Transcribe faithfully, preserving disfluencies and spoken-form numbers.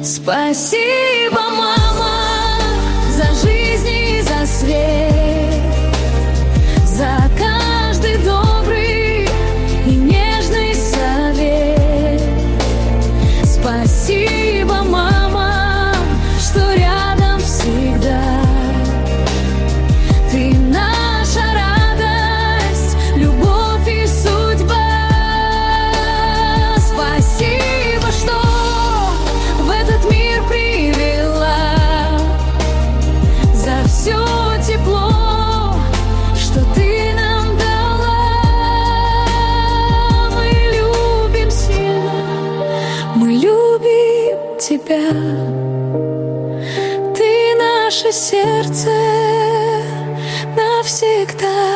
Спасибо, мама, за жизнь и за свет, за каждый добрый и нежный совет. Спасибо, мама, что рядом всегда. Ты наша радость, любовь и судьба. Спасибо, что в этот мир привела, за все тепло, что ты нам дала. Мы любим сильно, мы любим тебя. Ты наше сердце навсегда.